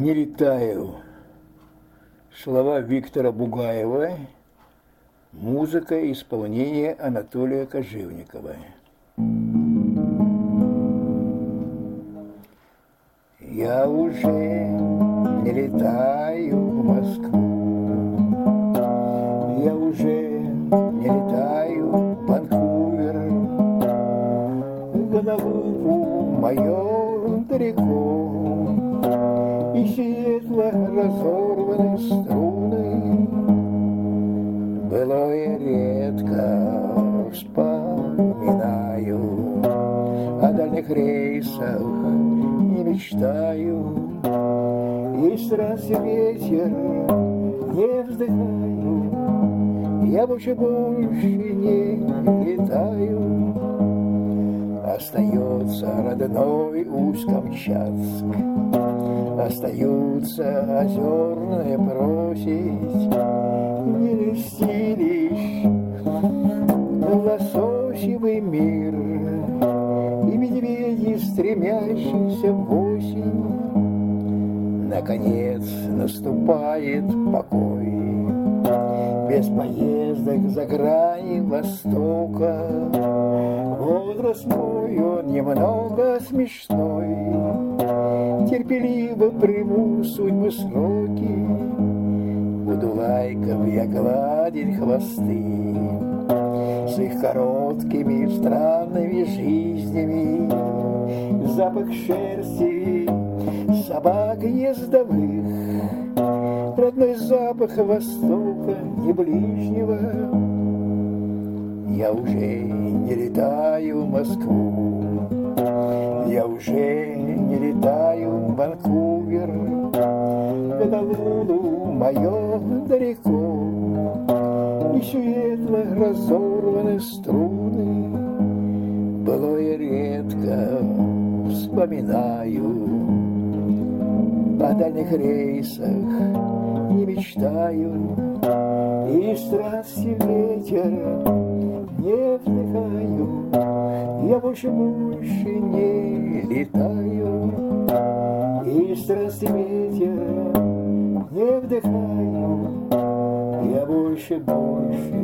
Не летаю. Слова Виктора Бугаева. Музыка и исполнение Анатолия Кожевникова. Я уже не летаю в Москву, я уже не летаю в Ванкувер, голову мою далеко, и светло разорваны струны. Былое редко вспоминаю, о дальних рейсах не мечтаю, и страсть ветер не вздыхаю, я больше не летаю. Остается родной Усть-Камчатск, остаются озерные просить, не льсти лишь лососевый мир и медведи, стремящиеся в осень. Наконец наступает покой, без поездок за грани Востока. Возраст мой, он немного смешной, терпеливо приму судьбы сроки. Буду лайков я гладить хвосты с их короткими странными жизнями. Запах шерсти собак ездовых, родной запах Востока не ближнего. Я уже не летаю в Москву, я уже не летаю в Ванкувер, Гонолулу мое далеко, и светло разорваны струны. Былое редко вспоминаю, о дальних рейсах не мечтаю, и страсти ветер не вздыхаю, я больше не летаю, и страсти ветер не вдыхаю, я больше